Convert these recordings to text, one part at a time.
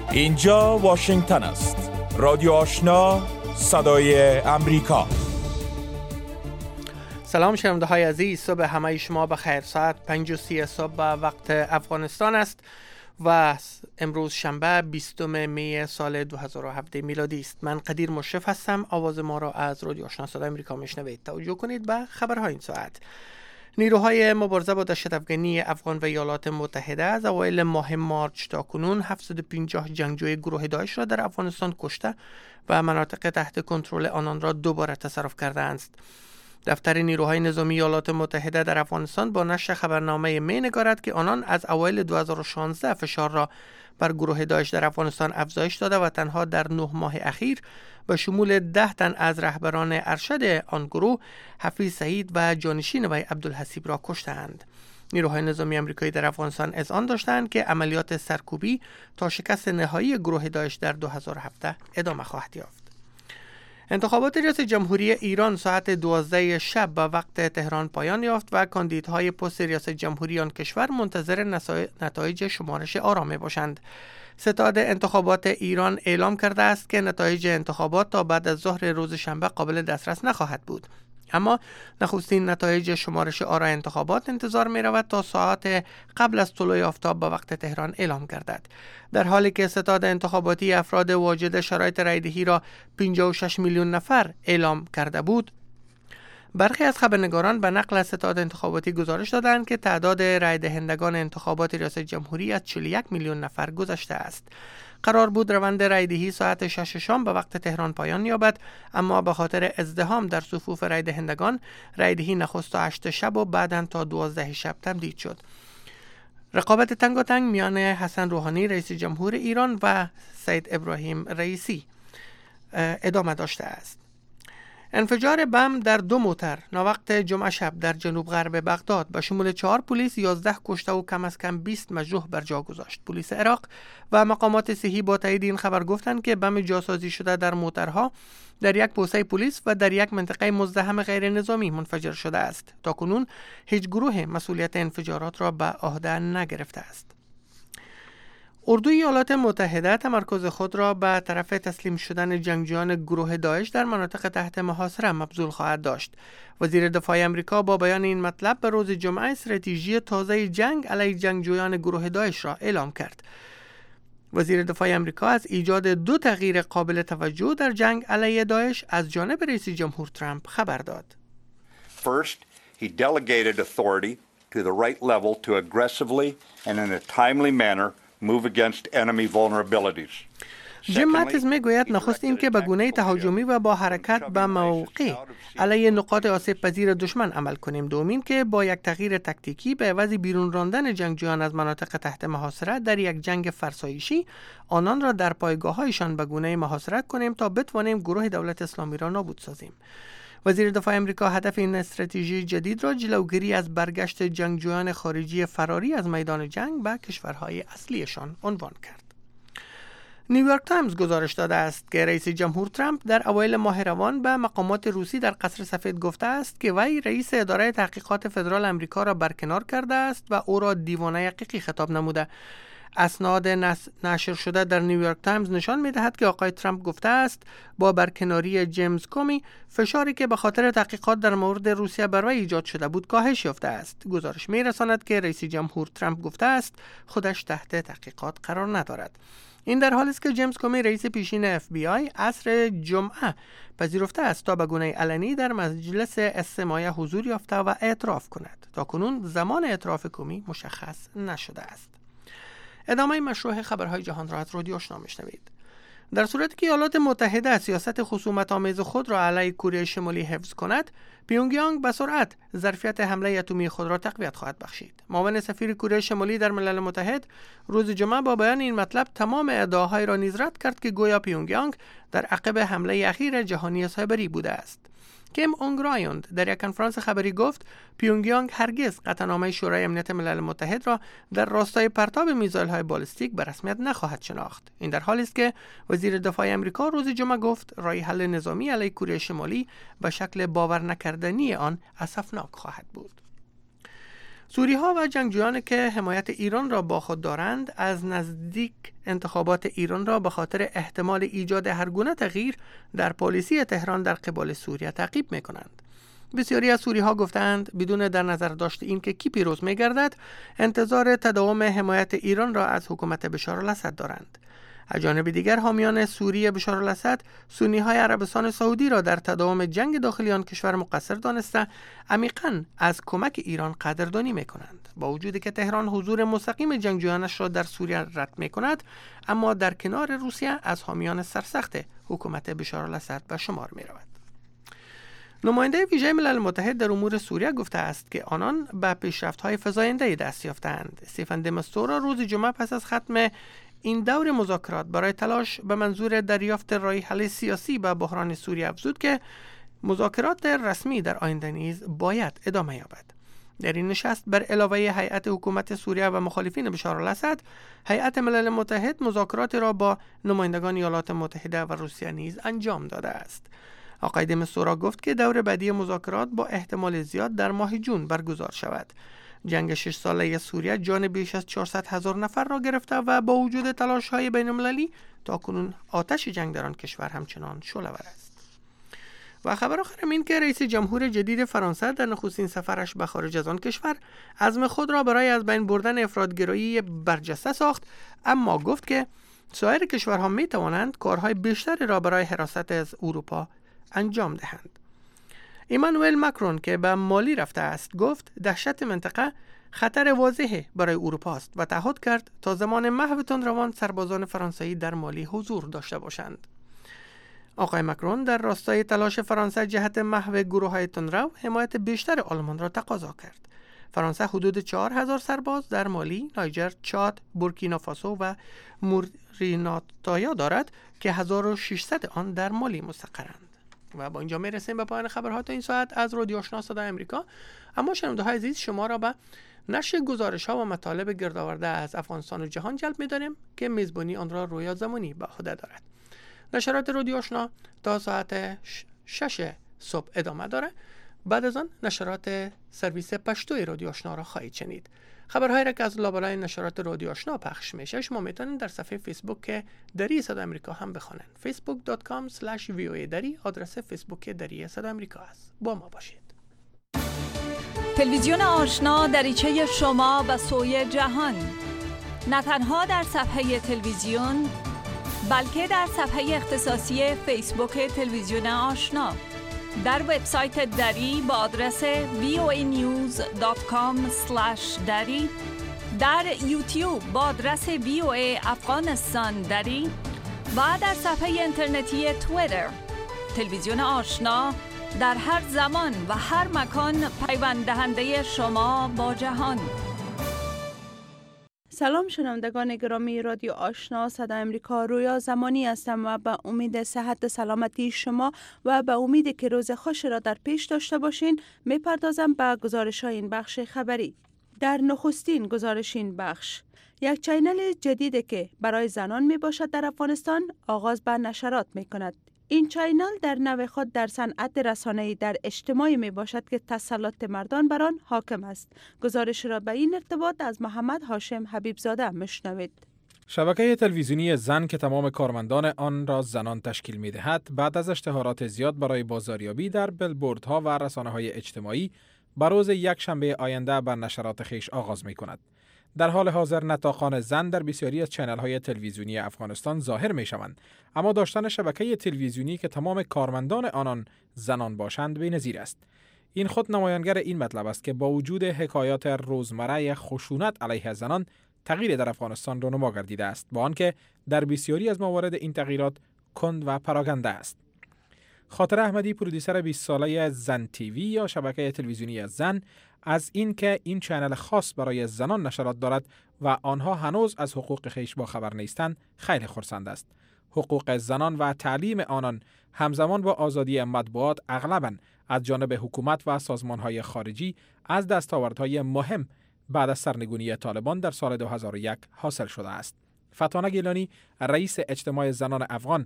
اینجا واشنگتن است. رادیو آشنا، صدای امریکا. سلام شنونده های عزیز، صبح همه شما بخیر. ساعت 5:30 صبح به وقت افغانستان است و امروز شنبه 20 می سال 2017 میلادی است. من قدیر مشرف هستم. آواز ما را از رادیو آشنا صدای امریکا میشنوید. توجه کنید به خبرهای این ساعت. نیروهای مبارزه با دهشت افغانی افغان و ایالات متحده از اوایل ماه مارچ تا کنون 750 جنگجوی گروه داعش را در افغانستان کشته و مناطق تحت کنترل آنان را دوباره تصرف کرده‌اند. دفتر نیروهای نظامی ایالات متحده در افغانستان با نشر خبرنامه می نگارد که آنان از اوایل 2016 فشار را بر گروه داعش در افغانستان افزایش داده و تنها در 9 ماه اخیر به شمول 10 تن از رهبران ارشد آن گروه، حفیظ سعید و جانشین وی عبدالحسیب را کشتند. نیروهای نظامی آمریکایی در افغانستان اذعان داشتند که عملیات سرکوبی تا شکست نهایی گروه داعش در 2017 ادامه خواهد یافت. انتخابات ریاست جمهوری ایران ساعت 12 شب به وقت تهران پایان یافت و کاندیداهای پست ریاست جمهوری آن کشور منتظر نتایج شمارش آرا می باشند. ستاد انتخابات ایران اعلام کرده است که نتایج انتخابات تا بعد از ظهر روز شنبه قابل دسترس نخواهد بود. اما نخستین نتایج شمارش آرا انتخابات انتظار می رود تا ساعت قبل از طلوع آفتاب به وقت تهران اعلام گردد. در حالی که ستاد انتخاباتی افراد واجد شرایط رایدهی را 56 میلیون نفر اعلام کرده بود، برخی از خبرنگاران به نقل از ستاد انتخاباتی گزارش دادند که تعداد رای دهندگان انتخابات ریاست جمهوری از 41 میلیون نفر گذشته است. قرار بود روند رایدهی ساعت 6 شام به وقت تهران پایان یابد، اما به خاطر ازدحام در صفوف رای دهندگان رایدهی نخست تا 8 شب و بعداً تا 12 شب تمدید شد. رقابت تنگاتنگ میان حسن روحانی رئیس جمهور ایران و سید ابراهیم رئیسی ادامه داشته است. انفجار بم در 2 موتر ناوقت جمعه شب در جنوب غرب بغداد به شمول 4 پلیس 11 کشته و کم از کم 20 مجروح بر جا گذاشت. پلیس عراق و مقامات صحی با تایید این خبر گفتند که بم جاسازی شده در موترها در یک پوسته پلیس و در یک منطقه مزدحم غیر نظامی منفجر شده است. تاکنون هیچ گروه مسئولیت انفجارات را به عهده نگرفته است. اردوی ایالات متحده تمرکز خود را به طرف تسلیم شدن جنگجویان گروه داعش در مناطق تحت محاصره مبذول خواهد داشت. وزیر دفاع آمریکا با بیان این مطلب به روز جمعه استراتژی تازه جنگ علیه جنگجویان گروه داعش را اعلام کرد. وزیر دفاع آمریکا از ایجاد 2 تغییر قابل توجه در جنگ علیه داعش از جانب رئیس جمهور ترامپ خبر داد. First, he delegated authority to the right level to aggressively and in a timely manner move against enemy vulnerabilities. جیم ماتیز میگوید نخست این که به گونه تهاجمی و با حرکت به موقع علیه نقاط آسیب پذیر دشمن عمل کنیم. دومین که با یک تغییر تکتیکی به عوض بیرون راندن جنگجویان از مناطق تحت محاصره در یک جنگ فرسایشی آنان را در پایگاه‌هایشان به گونه محاصره کنیم تا بتوانیم گروه دولت اسلامی را نابود سازیم. وزیر دفاع آمریکا هدف این استراتژی جدید را جلوگیری از برگشت جنگجویان خارجی فراری از میدان جنگ به کشورهای اصلیشان عنوان کرد. نیویورک تایمز گزارش داده است که رئیس جمهور ترامپ در اوایل ماه روان به مقامات روسی در قصر سفید گفته است که وی رئیس اداره تحقیقات فدرال آمریکا را برکنار کرده است و او را دیوانه حقیقی خطاب نموده. اسناد نشر شده در نیویورک تایمز نشان می‌دهد که آقای ترامپ گفته است با برکناری جیمز کومی فشاری که به خاطر تحقیقات در مورد روسیه بر وی ایجاد شده بود کاهش یافته است. گزارش می‌رساند که رئیس جمهور ترامپ گفته است خودش تحت تحقیقات قرار ندارد. این در حالی است که جیمز کومی رئیس پیشین FBI عصر جمعه پذیرفته است تا به گونه علنی در مجلس استماع حضور یافته و اعتراف کند. تاکنون زمان اعتراف کومی مشخص نشده است. ادامه مشروع خبرهای جهان را از رادیو آشنا میشنوید. در صورتی که ایالات متحده سیاست خصومت‌آمیز خود را علیه کره شمالی حفظ کند، پیونگیانگ به سرعت ظرفیت حمله اتمی خود را تقویت خواهد بخشید. معاون سفیر کره شمالی در ملل متحد روز جمعه با بیان این مطلب تمام ادعاهای را نیز رد کرد که گویا پیونگیانگ در عقب حمله اخیر جهانی سایبری بوده است. کیم اونگ رایوند در یک کنفرانس خبری گفت پیونگیانگ هرگز قطعنامه شورای امنیت ملل متحد را در راستای پرتاب میزایل‌های بالستیک به رسمیت نخواهد شناخت. این در حالی است که وزیر دفاع آمریکا روز جمعه گفت راه حل نظامی علیه کره شمالی به شکل باور نکردنی آن اسفناک خواهد بود. سوری‌ها و جنگجویانی که حمایت ایران را با خود دارند از نزدیک انتخابات ایران را به خاطر احتمال ایجاد هرگونه تغییر در پالیسی تهران در قبال سوریه تعقیب می‌کنند. بسیاری از سوری‌ها گفتند بدون در نظر داشت این که کی پیروز می‌گردد، انتظار تداوم حمایت ایران را از حکومت بشار الاسد دارند. از جانب دیگر حامیان سوری بشار الاسد سنی‌های عربستان سعودی را در تداوم جنگ داخلی آن کشور مقصر دانسته عمیقاً از کمک ایران قدردانی می‌کنند. با وجودی که تهران حضور مستقیم جنگجویانش را در سوریه رد می‌کند، اما در کنار روسیه از حامیان سرسخت حکومت بشار الاسد به شمار می‌رود. نماینده ویژه ملل متحد در امور سوریه گفته است که آنان به پیشرفت‌های فزاینده‌ای دست یافته‌اند. استیفن د مستورا روز جمعه پس از ختم این دور مذاکرات برای تلاش به منظور دریافت راه حل سیاسی به بحران سوریه افزود که مذاکرات رسمی در آینده نیز باید ادامه یابد. در این نشست بر علاوه هیئت حکومت سوریه و مخالفین بشار الاسد، هیئت ملل متحد مذاکرات را با نمایندگان ایالات متحده و روسیه نیز انجام داده است. آقای د مستورا گفت که دور بعدی مذاکرات با احتمال زیاد در ماه جون برگزار شود. جنگ 6 ساله سوریه جان بیش از 400,000 نفر را گرفته و با وجود تلاش‌های بین‌المللی تاکنون آتش جنگ در آن کشور همچنان شعله‌ور است. و خبر آخر این که رئیس جمهور جدید فرانسه در نخستین سفرش به خارج از آن کشور عزم خود را برای از بین بردن افراط‌گرایی برجسته ساخت، اما گفت که سایر کشورها می توانند کارهای بیشتری را برای حراست از اروپا انجام دهند. ایمانوئل ماکرون که به مالی رفته است گفت دهشت منطقه خطر واضحه برای اروپا است و تعهد کرد تا زمان محو تندروان سربازان فرانسوی در مالی حضور داشته باشند. آقای ماکرون در راستای تلاش فرانسه جهت محو گروه‌های تندرو حمایت بیشتر آلمان را تقاضا کرد. فرانسه حدود 4,000 سرباز در مالی، نایجر، چاد، بورکینافاسو و موریناتایا دارد که 1600 آن در مالی مستقرند. و با اینجا میرسیم به پایان خبرها تا این ساعت از رادیو آشنا صدای آمریکا. اما شنونده‌های عزیز، شما را به نشر گزارش‌ها و مطالب گردآورده از افغانستان و جهان جلب می‌داریم که میزبانی آن را رویا زمانی به عهده دارد. نشرات رادیو آشنا تا ساعت 6 صبح ادامه داره. بعد از آن نشرات سرویس پشتوی رادیو آشنا را خواهید شنید. خبرهایی را که از لابلای نشرات رادیو آشنا پخش میشه شما میتونید در صفحه فیسبوک دری صدای آمریکا هم بخونید. facebook.com/voa دری آدرس فیسبوک دری صدای آمریکا است. با ما باشید. تلویزیون آشنا دریچه شما به سوی جهان، نه تنها در صفحه تلویزیون بلکه در صفحه اختصاصی فیسبوک تلویزیون آشنا، در وبسایت دری با آدرس voanews.com/dari، در یوتیوب با آدرس VOA افغانستان دری و در صفحه اینترنتی توییتر. تلویزیون آشنا در هر زمان و هر مکان پیوند دهنده شما با جهان. سلام شنوندگان گرامی رادیو آشنا صدای آمریکا، رویا زمانی هستم و به امید صحت سلامتی شما و به امید که روز خوش را در پیش داشته باشین میپردازم به گزارش های این بخش خبری. در نخستین گزارش این بخش، یک چینل جدید که برای زنان می باشد در افغانستان آغاز به نشرات می کند. این چینل در نوع خود در صنعت رسانه‌ای در اجتماعی می باشد که تسلط مردان بر آن حاکم است. گزارش را به این ارتباط از محمد هاشم حبیبزاده میشنوید. شبکه تلویزیونی زن که تمام کارمندان آن را زنان تشکیل می دهد، بعد از اشتهارات زیاد برای بازاریابی در بیلبوردها و رسانه‌های اجتماعی، بر روز یک شنبه آینده بر نشرات خویش آغاز می کند. در حال حاضر نطاقان زن در بسیاری از چنل‌های تلویزیونی افغانستان ظاهر می‌شوند، اما داشتن شبکه تلویزیونی که تمام کارمندان آنان زنان باشند بی‌نظیر است. این خود نمایانگر این مطلب است که با وجود حکایات روزمره خشونت علیه زنان، تغییر در افغانستان رونما گردیده است، با آنکه در بسیاری از موارد این تغییرات کند و پراگنده است. خاطر احمدی، پرودیسر 20 ساله زن تیوی یا شبکه تلویزیونی زن، از این که این چنل خاص برای زنان نشرات دارد و آنها هنوز از حقوق خویش با خبر نیستند خیلی خرسند است. حقوق زنان و تعلیم آنان همزمان با آزادی مطبوعات اغلباً از جانب حکومت و سازمان‌های خارجی از دستاوردهای مهم بعد از سرنگونی طالبان در سال 2001 حاصل شده است. فتانه گیلانی، رئیس اجتماع زنان افغان،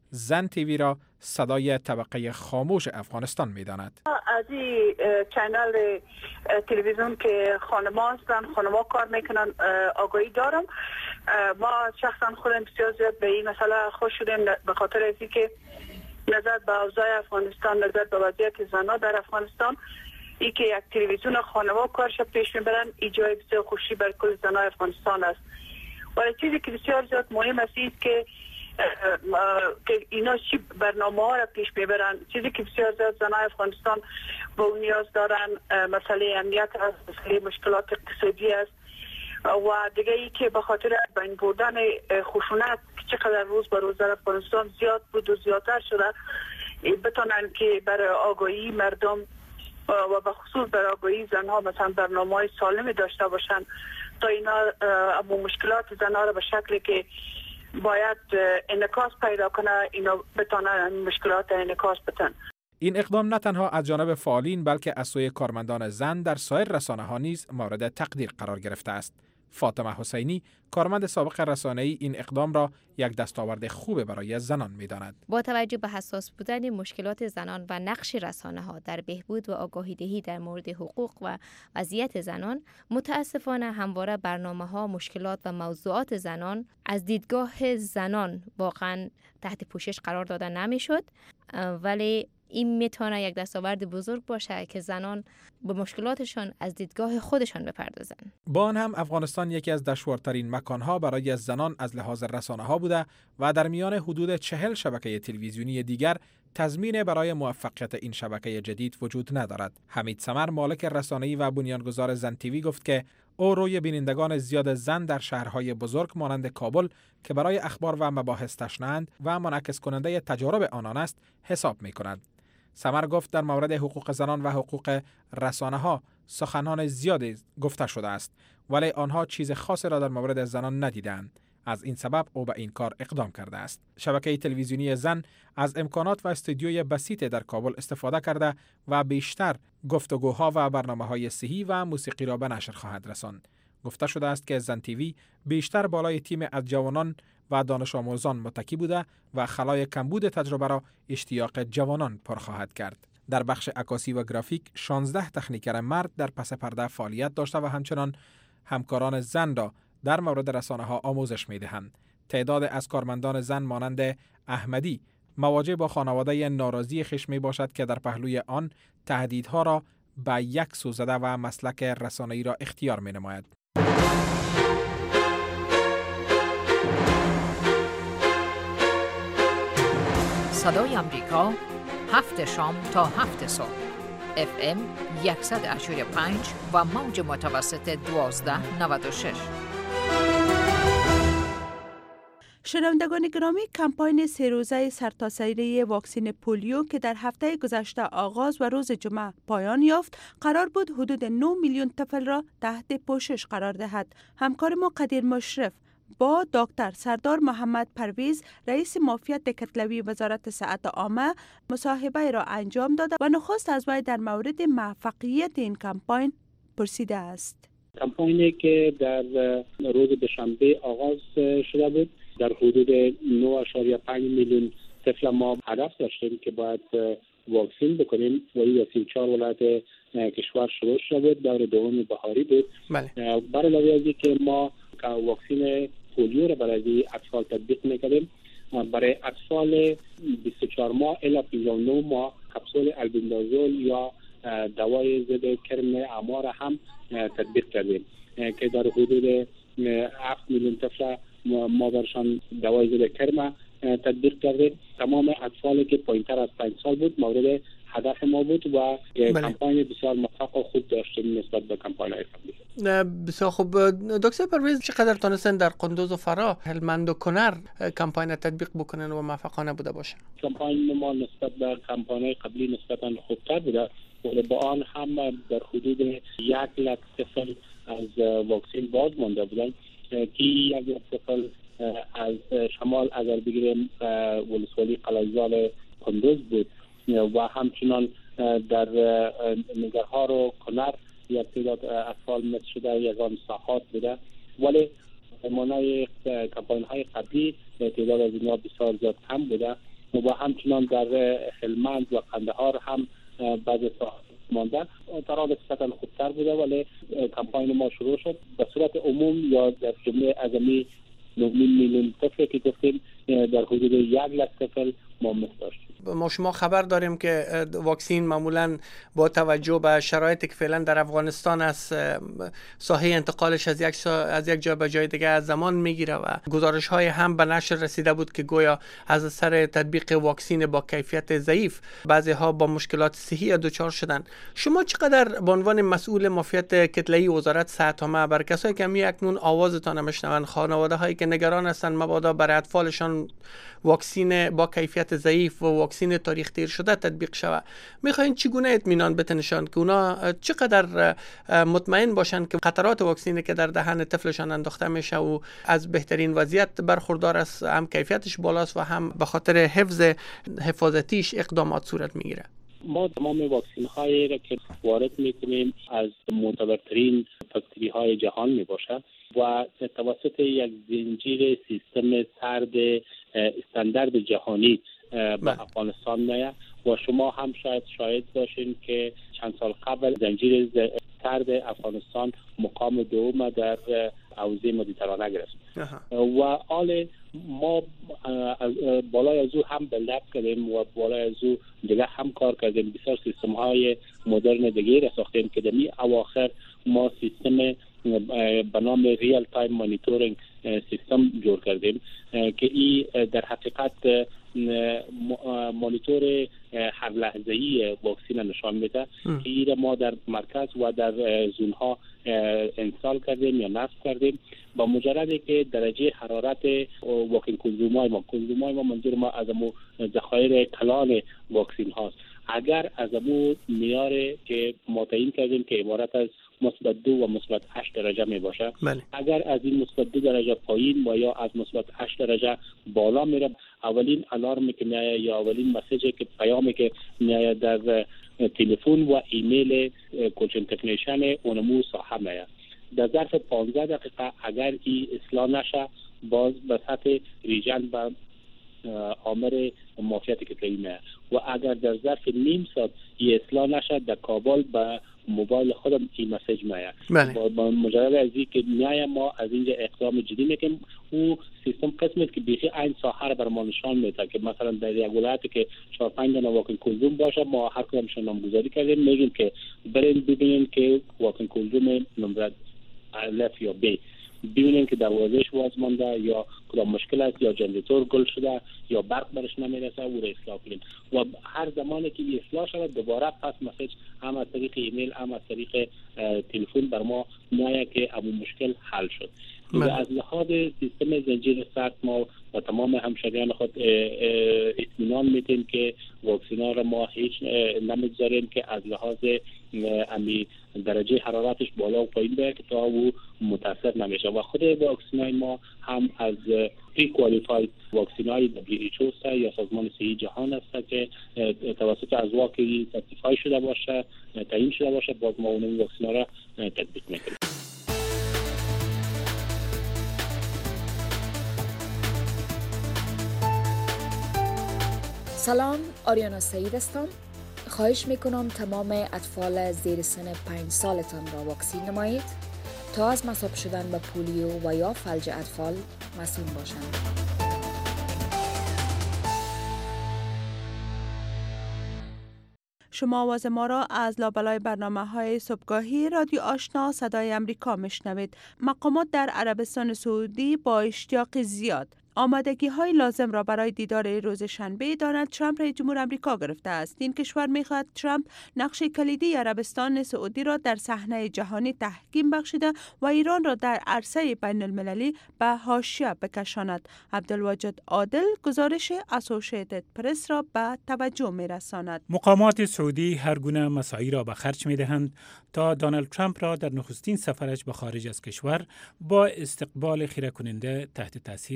زن تیوی را صدای طبقه خاموش افغانستان می‌داند. از این چینل تلویزیون که خانما هستن، خانما کار میکنن، آگاهی دارم. ما شخصا خودم بسیار زیاد به این مسئله خوش شدیم به خاطر اینکه که نظر به اوضاع افغانستان، نظر به وضعیت زنان در افغانستان، ای که یک تلویزیون خانما کارش پیش میبرن، ای جای بسیار خوشی بر کل زنان افغانستان است. ولی چیزی که بسیار زیاد مهم است که اینا چی برنامه ها را پیش میبرن. چیزی که بسیار زیاد زنان افغانستان با اون نیاز دارن مسئله امنیت است، مسئله مشکلات اقتصادی است و دیگه ای که به خاطر بین بردن خشونت که چقدر روز به روز در افغانستان زیاد بود و زیادتر شده، بتونن که برای آگاهی مردم و به خصوص برای آگاهی زنها مثلا برنامه‌های سالمی داشته باشن تا اینا مشکلات زنها را به شکلی که باید انعکاس پیدا کنه، اینا بتونن مشکلات انعکاس بدن. این اقدام نه تنها از جانب فعالین بلکه از سوی کارمندان زن در سایر رسانه‌ها نیز مورد تقدیر قرار گرفته است. فاطمه حسینی، کارمند سابق رسانه‌ای، این اقدام را یک دستاورد خوب برای زنان می‌داند. با توجه به حساس بودن مشکلات زنان و نقش رسانه‌ها در بهبود و آگاهی‌دهی در مورد حقوق و وضعیت زنان، متاسفانه همواره برنامه‌ها، مشکلات و موضوعات زنان از دیدگاه زنان واقعاً تحت پوشش قرار داده نمی‌شد، ولی این میتونه یک دستاورد بزرگ باشه که زنان به مشکلاتشان از دیدگاه خودشان بپردازن. با آن هم افغانستان یکی از دشوارترین مکانها برای زنان از لحاظ رسانه‌ها بوده و در میان حدود 40 شبکه تلویزیونی دیگر تضمین برای موفقیت این شبکه جدید وجود ندارد. حمید سمر، مالک رسانه‌ای و بنیانگذار زن تیوی، گفت که او روی بینندگان زیاد زن در شهرهای بزرگ مانند کابل که برای اخبار و مباحث تشنه‌اند و منعکس کننده تجارب آنان است حساب می‌کند. سمر گفت در مورد حقوق زنان و حقوق رسانه‌ها سخنان زیادی گفته شده است، ولی آنها چیز خاصی را در مورد زنان ندیدند. از این سبب او به این کار اقدام کرده است. شبکه تلویزیونی زن از امکانات و استودیوی بسیط در کابل استفاده کرده و بیشتر گفتگوها و برنامه‌های صحی و موسیقی را به نشر خواهد رساند. گفته شده است که زن تیوی بیشتر بالای تیم از جوانان و دانش آموزان متکی بوده و خلای کمبود تجربه را اشتیاق جوانان پر خواهد کرد. در بخش عکاسی و گرافیک 16 تکنیکر مرد در پس پرده فعالیت داشته و همچنان همکاران زن را در مورد رسانه‌ها آموزش می‌دهند. تعداد از کارمندان زن مانند احمدی مواجه با خانواده ناراضی خشمی باشد که در پهلوی آن تهدیدها را به یک سو زده و مسلک رسانه‌ای را اختیار می‌نماید. صدای آمریکا 7 شام تا 7 صبح FM 100.5 و موج متوسط 1296. شنوندگان گرامی، کمپاین 3 روزه سرتاسری واکسن پولیو که در هفته گذشته آغاز و روز جمعه پایان یافت، قرار بود حدود 9 میلیون طفل را تحت پوشش قرار دهد. همکار ما قدیر مشرف با دکتر سردار محمد پرویز، رئیس معافیت کتلوی وزارت صحت عامه، مصاحبه را انجام داده و نخست از وی در مورد موفقیت این کمپاین پرسیده است. کمپاینی که در روز دوشنبه آغاز شده بود، در حدود 9.5 میلیون طفل ما هدف داشتیم که باید واکسین بکنیم و این 34 ولایت کشور شروع شده بود. دور دوم بهاری بود. برای علاوه از که ما واکسین پولیو را برای اطفال تطبیق میکردیم، برای اطفال 24 ماه الی 59 ماه کپسول البندازول یا دوای ضد کرم اعما را هم تطبیق کردیم که در حدود 7 میلیون طفل ما برشان دوای ضد کرم تطبیق کردیم. تمام اطفالی که پایینتر از 5 سال بود مورد هدف ما بود و کمپاین بسیار موفق و خوب داشتیم نسبت به کمپاین‌های قبلی. بسیار خوب. دکتر پرویز، چقدر تونستن در قندوز و فرا، هلمند و کنر کمپاین تطبیق بکنن و موفقانه بوده باشه؟ کمپاین ما نسبت به کمپاین‌های قبلی نسبتاً خوبتر بوده، ولی با آن هم در حدود 1 لک طفل از واکسین باز مانده بودند که 1 لک طفل از شمال اگر بگیریم ولسوالی قلعه‌زال قندوز بود و همچنان در نگرهار و کنر یک تعداد اطفال مت شده یگان ساحات بوده، ولی مانای کمپاین های قبلی تعداد از اینها بسیار زیاد کم بوده و همچنان در هلمند و قندهار هم بعض ساحات مانده ترا نسبتا خوبتر بوده، ولی کمپاین ما شروع شد. به صورت عموم یا در جمله ازمی 9 میلیون طفل که گفتیم در حدود 1 لک طفل ما داشتیم. ما شما خبر داریم که واکسین معمولا با توجه به شرایطی که فعلا در افغانستان است ساحه انتقالش از یک جای به جای دیگه از زمان میگیره و گزارش های هم به نشر رسیده بود که گویا از سر تطبیق واکسین با کیفیت ضعیف بعضی ها با مشکلات صحی دچار شدن. شما چقدر به عنوان مسئول مافیت کتله‌ای وزارت صحت عامه بر کسایی که اکنون آوازتان میشنون، خانواده هایی که نگران هستند مبادا برای اطفالشان واکسین با کیفیت ضعیف و واکسین تاریخ دیر شده تطبیق شود، میخواین چگونه اطمینان بتنشان که اونا چقدر مطمئن باشن که قطرات واکسینی که در دهن طفلشان انداخته میشه و از بهترین وضعیت برخوردار است، هم کیفیتش بالاست و هم به خاطر حفظ حفاظتیش اقدامات صورت میگیره؟ ما تمام واکسین هایی را که وارد میکنیم از معتبرترین فکتوری های جهان می باشه و توسط یک زنجیر سیستم سرد استاندارد جهانی به افغانستان میاد و شما هم شاید باشین که چند سال قبل زنجیر سرد افغانستان مقام دوم در حوزه مدیترانه گرفت و آل ما بالای از او هم بلد کردیم و بالای از او دیگه هم کار کردیم. بسیار سیستم های مدرن دیگه را ساختیم که دمی اواخر ما سیستم به نام ریال تایم مانیتورینگ سیستم جور کردیم که این در حقیقت مانیتور هر لحظه‌ای واکسین نشان میده که این ما در مرکز و در زون ها انستال کردیم یا نصب کردیم. با مجردی که درجه حرارت واکسین کنزومای ما منظور ما از امو ذخایر کلان واکسین هاست، اگر از امو میاره که متعیین کردیم که عبارت از مثبت 2 و مثبت 8 درجه می باشه، اگر از این مثبت 2 درجه پایین و یا از مثبت 8 درجه بالا میره، اولین الارمی که میاد یا اولین مسیجی که پیامی که میاد در تلفن و ایمیل کوچن تکنیشن اونمو ساحه میاد. در ظرف 15 دقیقه اگر این اصلاح نشه باز به سطح ریجن به آمر مافیت کتله‌ای میاد و اگر در ظرف نیم ساعت این اصلاح نشه در کابل به موبایل خودم این مسیج میاد. با مجرد از این که میای ما از اینجا اقدام جدی میکنیم. او سیستم قسمی که بیخی این ساحه را بر ما نشان میده که مثلا در یک ولایتی که 4-5 تا واکسین کنزوم باشه ما هر کدامشون نامگذاری کردیم، میگیم که برین ببینین که واکسین کنزوم نمره الف یا ب، ببینیم که دروازه‌اش باز مانده یا کدام مشکل است یا جنراتور گل شده یا برق برش نمیرسه او را اصلاح کنیم و هر زمانی که اصلاح شود دوباره پس مسیج هم از طریق ایمیل هم از طریق تلفن بر ما میاد که همون مشکل حل شد. از لحاظ سیستم زنجیر سرد ما و تمام همشهریان خود اطمینان میدیم که واکسینا را ما هیچ نمیگذاریم که از لحاظ امی درجه حرارتش بالا و پایین بره که تا او متاثر نمیشه و خود واکسینای ما هم از پری کوالیفاید واکسینای WHO یا سازمان صحی جهان است که توسط ازواقی سرتیفای شده باشه، تعیین شده باشه، باز ما اون واکسینا را تطبیق میکنیم. سلام، آریانا سعید هستم. خواهش میکنم تمام اطفال زیر سن 5 سالتان را واکسین نمایید تا از مصاب شدن به پولیو و یا فلج اطفال مسئول باشند. شما آواز ما را از لابلای برنامه‌های صبحگاهی رادیو آشنا صدای امریکا میشنوید. مقامات در عربستان سعودی با اشتیاق زیاد آمادگی های لازم را برای دیدار روز شنبه دونالد ترامپ رئیس جمهور آمریکا گرفته است. این کشور می‌خواهد ترامپ نقش کلیدی عربستان سعودی را در صحنه جهانی تحکیم بخشیده و ایران را در عرصه بین المللی به حاشیه بکشاند. عبدالواجد عادل گزارش اسوسییتد پرس را به توجه می‌رساند. مقامات سعودی هر گونه مساعی را به خرج می‌دهند تا دونالد ترامپ را در نخستین سفرش به خارج از کشور با استقبال خیره کننده تحت تاثیر بیاورند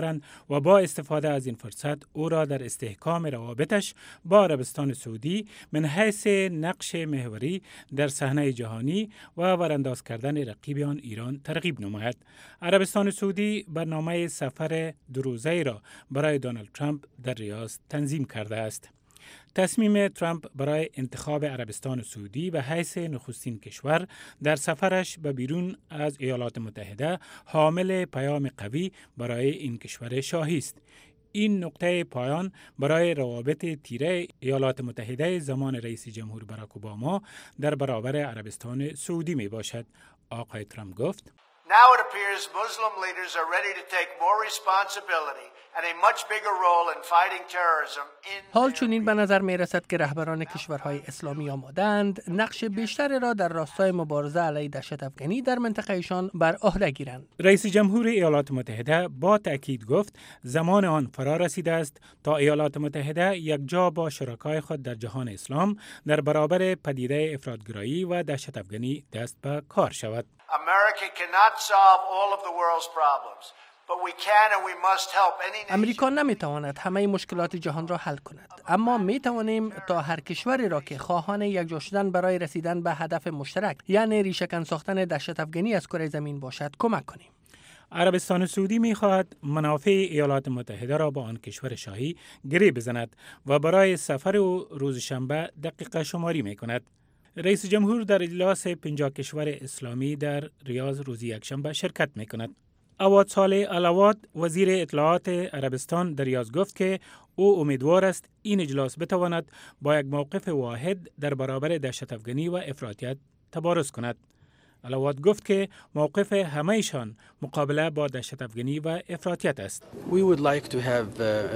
دارند و با استفاده از این فرصت او را در استحکام روابطش با عربستان سعودی من حیث نقش محوری در صحنه جهانی و ورانداز کردن رقیب آن ایران ترغیب نماید. عربستان سعودی برنامه سفر 2 روزه را برای دونالد ترامپ در ریاض تنظیم کرده است. تصمیم ترامپ برای انتخاب عربستان سعودی به حیث نخستین کشور در سفرش به بیرون از ایالات متحده حامل پیام قوی برای این کشور شاهی است. این نقطه پایان برای روابط تیره ایالات متحده زمان رئیس جمهور باراک اوباما در برابر عربستان سعودی می باشد. آقای ترامپ گفت: Now it appears Muslim leaders are ready to take more responsibility and a much bigger role in fighting terrorism in حال چنین به نظر می رسد که رهبران کشورهای اسلامی آماده‌اند نقش بیشتری را در راستای مبارزه علیه دهشت افغانی در منطقهشان بر عهده گیرند. رئیس جمهور ایالات متحده با تأکید گفت زمان آن فرا رسیده است تا ایالات متحده یکجا با شرکای خود در جهان اسلام در برابر پدیده افراطگرایی و دهشت افغانی دست به کار شود. America cannot solve all of the world's problems, but we can and we must help any nation. امریکا نمیتواند همه مشکلات جهان را حل کند، اما میتوانیم تا هر کشوری را که خواهان یکجا شدن برای رسیدن به هدف مشترک یعنی ریشه‌کن ساختن دهشت افغانی از کره زمین باشد کمک کنیم. عربستان سعودی می‌خواهد منافع ایالات متحده را با آن کشور شاهی گره بزند و برای سفر او روز شنبه دقیقه شماری می‌کند. رئیس جمهور در اجلاس 50 کشور اسلامی در ریاض روز یکشنبه شرکت می‌کند. عواد صالح العواد وزیر اطلاعات عربستان در ریاض گفت که او امیدوار است این اجلاس بتواند با یک موقف واحد در برابر دهشت افغانی و افراطیت تبارز کند. العواد گفت که موقف همه‌شان مقابله با دهشت افغانی و افراطیت است. We would like to have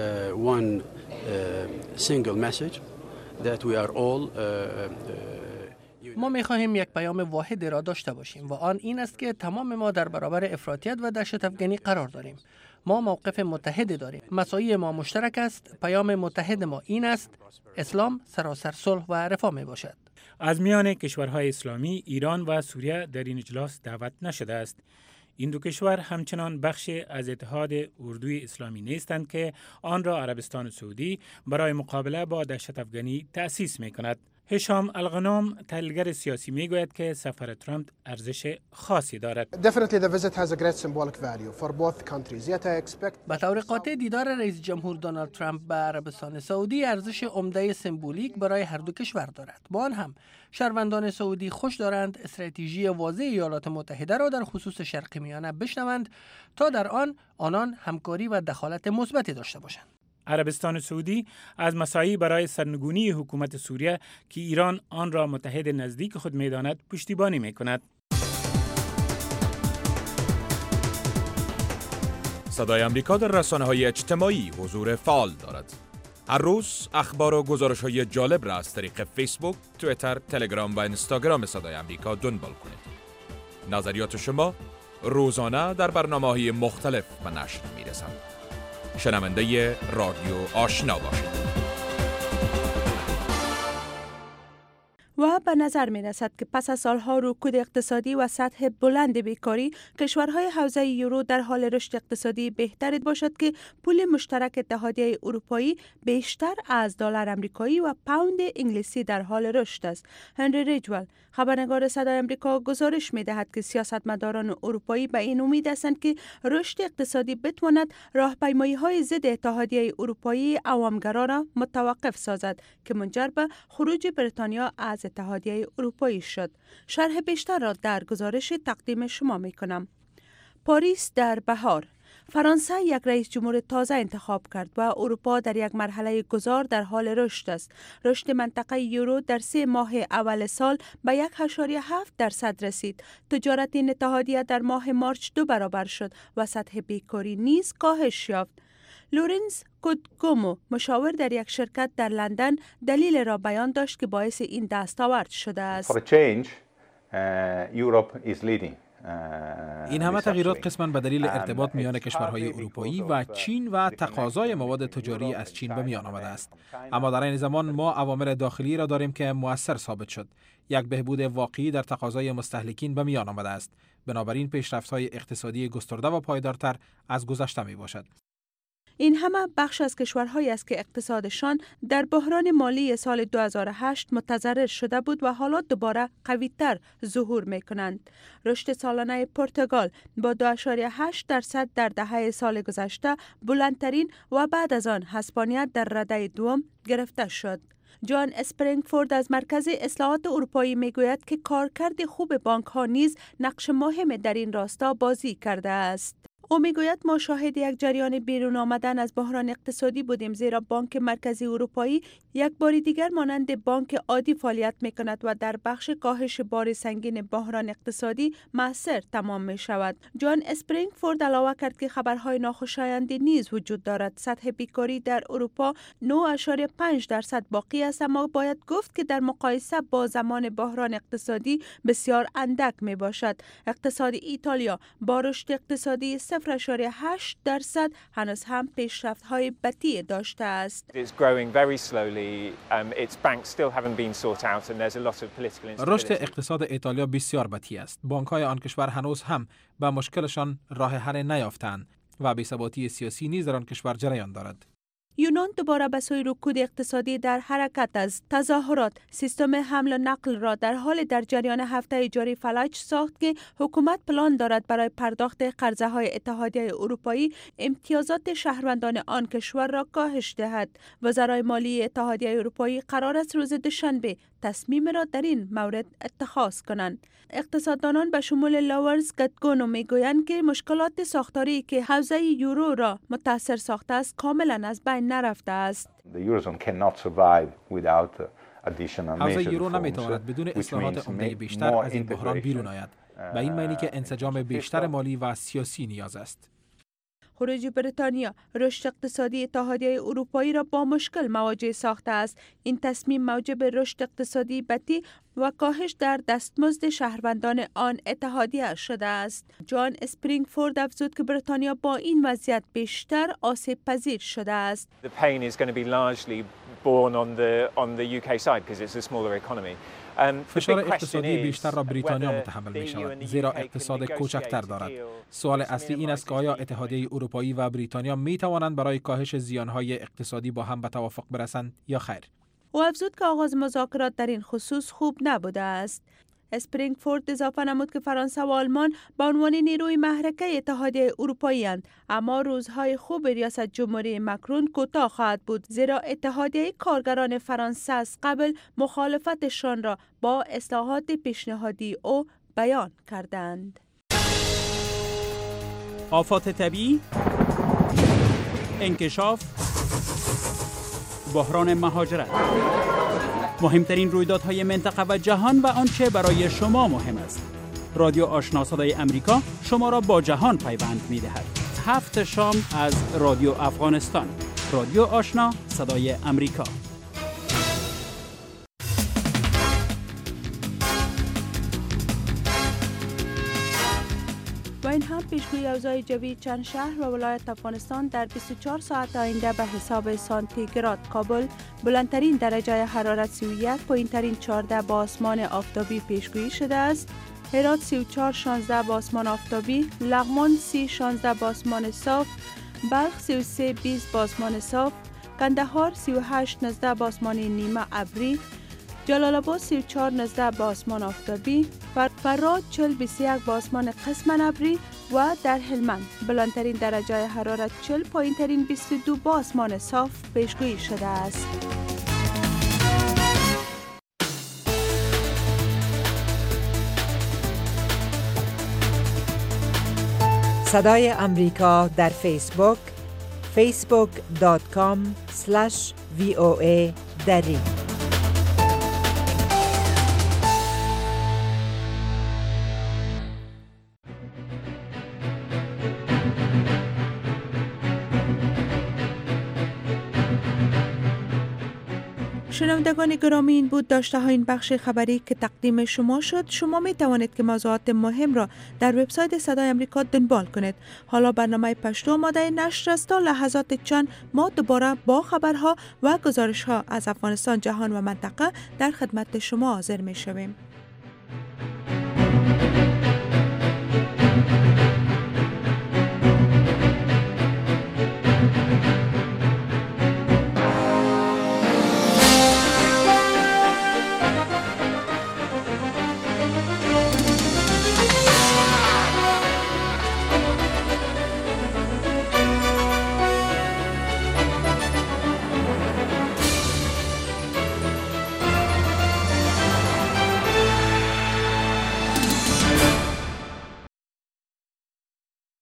one single message that we are all ما می‌خواهیم یک پیام واحد را داشته باشیم و آن این است که تمام ما در برابر افراطیت و دهشت افغانی قرار داریم. ما موقف متحد داریم. مساعی ما مشترک است. پیام متحد ما این است: اسلام سراسر صلح و رفاه می باشد. از میان کشورهای اسلامی ایران و سوریه در این اجلاس دعوت نشده است. این دو کشور همچنان بخش از اتحاد اردوی اسلامی نیستند که آن را عربستان سعودی برای مقابله با دهشت افغانی تأسیس می‌کند. هشام الغنام تحلیلگر سیاسی میگوید که سفر ترامپ ارزش خاصی دارد. به طور قاطع دیدار رئیس جمهور دونالد ترامپ به عربستان سعودی ارزش عمده سمبولیک برای هر دو کشور دارد. با آن هم شهروندان سعودی خوش دارند استراتژی واضح ایالات متحده را در خصوص شرق میانه بشنوند تا در آنان همکاری و دخالت مثبتی داشته باشند. عربستان سعودی از مساعی برای سرنگونی حکومت سوریه که ایران آن را متحد نزدیک خود می‌داند پشتیبانی می‌کند. صدای آمریکا در رسانه‌های اجتماعی حضور فعال دارد. هر روز اخبار و گزارش‌های جالب را از طریق فیسبوک، توییتر، تلگرام و اینستاگرام صدای آمریکا دنبال کنید. نظریات شما روزانه در برنامه‌های مختلف به نشر می‌رسند. شنونده رادیو آشنا باشید. و به نظر می رسد که پس از سالها رکود اقتصادی و سطح بلند بیکاری، کشورهای حوزه یورو در حال رشد اقتصادی بهتری باشد که پول مشترک اتحادیه اروپایی بیشتر از دلار آمریکایی و پوند انگلیسی در حال رشد است. هنری ریجول، خبرنگار صدای آمریکا، گزارش می دهد که سیاستمداران اروپایی به این امید هستند که رشد اقتصادی بتواند راهپیمایی‌های ضد اتحادیه اروپایی عوامگرا را متوقف سازد که منجر به خروج بریتانیا از اتحادیه اروپایی شد. شرح بیشتر را در گزارش تقدیم شما می کنم. پاریس در بهار. فرانسه یک رئیس جمهور تازه انتخاب کرد و اروپا در یک مرحله گذار در حال رشد است. رشد منطقه یورو در 3 ماه اول سال به 1.7% رسید. تجارت این اتحادیه در ماه مارچ 2 برابر شد و سطح بیکاری نیز کاهش یافت. لورنس کودگومو، مشاور در یک شرکت در لندن، دلیل را بیان داشت که باعث این دستاورد شده است. این همه تغییرات قسماً به دلیل ارتباط میان کشورهای اروپایی و چین و تقاضای مواد تجاری از چین به میان آمده است. اما در این زمان ما عوامل داخلی را داریم که مؤثر ثابت شد. یک بهبود واقعی در تقاضای مستهلکین به میان آمده است. بنابراین پیشرفت‌های اقتصادی گسترده و پایدارتر از گذشته می باشد. این همه بخش از کشورهایی است که اقتصادشان در بحران مالی سال 2008 متضرر شده بود و حالا دوباره قوی‌تر ظهور می‌کنند. رشد سالانه پرتغال با 2.8% در دهه سال گذشته بلندترین و بعد از آن اسپانیا در رده دوم گرفته شد. جان اسپرینگفورد از مرکز اصلاحات اروپایی میگوید که کارکرد خوب بانک‌ها نیز نقش مهم در این راستا بازی کرده است. او میگوید ما شاهد یک جریان بیرون آمدن از بحران اقتصادی بودیم، زیرا بانک مرکزی اروپایی یک بار دیگر مانند بانک عادی فعالیت میکند و در بخش کاهش بار سنگین بحران اقتصادی مؤثر تمام می شود. جان اسپرینگفورد علاوه کرد که خبرهای ناخوشایندی نیز وجود دارد. سطح بیکاری در اروپا 9.5% باقی است، اما باید گفت که در مقایسه با زمان بحران اقتصادی بسیار اندک می باشد. اقتصاد ایتالیا با رشد اقتصادی 0.8% هنوز هم پیشرفت‌های بطیء داشته است. رشد اقتصاد ایتالیا بسیار بطیء است. بانک‌های آن کشور هنوز هم به مشکلشان راه حل نیافتند و بی‌ثباتی سیاسی نیز در آن کشور جریان دارد. یونان دوباره به سوی رکود اقتصادی در حرکت است. تظاهرات سیستم حمل و نقل را در حال در جریان هفته جاری فلج ساخت که حکومت پلان دارد برای پرداخت قرضه های اتحادیه اروپایی امتیازات شهروندان آن کشور را کاهش دهد. وزرای مالی اتحادیه اروپایی قرار است روز دوشنبه تصمیم را در این مورد اتخاذ کنند. اقتصاددانان به شمول لاورز گتگونو میگویند که مشکلات ساختاری که حوزه یورو را متاثر ساخته است کاملا از بین نرفته است. حوزه یورو نمیتواند بدون اصلاحات عمده بیشتر از این بحران بیرون آید. به این معنی که انسجام بیشتر مالی و سیاسی نیاز است. خروج بریتانیا رشد اقتصادی اتحادیه اروپایی را با مشکل مواجه ساخته است. این تصمیم موجب رشد اقتصادی بطیء و کاهش در دستمزد شهروندان آن اتحادیه شده است. جان اسپرینگفورد افزود که بریتانیا با این وضعیت بیشتر آسیب پذیر شده است. فشار اقتصادی بیشتر را بریتانیا متحمل می شود، زیرا اقتصاد کوچکتر دارد. سوال اصلی این است که آیا اتحادیه اروپایی و بریتانیا می توانند برای کاهش زیانهای اقتصادی با هم به توافق برسند یا خیر؟ او افزود که آغاز مذاکرات در این خصوص خوب نبوده است. اسپرینگفورد اضافه نمود که فرانسه و آلمان به عنوان نیروی محرکه اتحادیه اروپایی اند، اما روزهای خوب ریاست جمهوری مکرون کوتاه خواهد بود، زیرا اتحادیه کارگران فرانسه از قبل مخالفتشان را با اصلاحات پیشنهادی او بیان کردند. آفات طبیعی، انکشاف، بحران مهاجرت، مهمترین رویدادهای منطقه و جهان و آنچه برای شما مهم است. رادیو آشنا صدای امریکا شما را با جهان پیوند می‌دهد. 7 شام از رادیو افغانستان. رادیو آشنا صدای امریکا. و این هم پیشگویی اوضاع جوی چند شهر و ولایت افغانستان در 24 ساعت آینده به حساب سانتیگراد. کابل بلندترین درجه حرارت 31، پایینترین 14 با آسمان آفتابی پیشگویی شده است. هرات 34 16 با آسمان آفتابی، لغمان 30 16 با آسمان صاف، بلخ 33 20 با آسمان صاف، کندهار 38 19 با آسمان نیمه ابری، جلال آباد 34 19 با آسمان آفتابی، فراد 40 21 با آسمان قسماً ابری و در هلمند بلندترین درجه حرارت 40، پایینترین 22 با آسمان صاف پیشگویی شده است. صدای امریکا در فیسبوک facebook.com/VOA دری. شنوندگان گرامی، این بود داشته ها این بخش خبری که تقدیم شما شد. شما می توانید که موضوعات مهم را در وبسایت صدای امریکا دنبال کنید. حالا برنامه پشتو آماده نشر است. تا لحظات چند ما دوباره با خبرها و گزارش ها از افغانستان، جهان و منطقه در خدمت شما حاضر می شویم.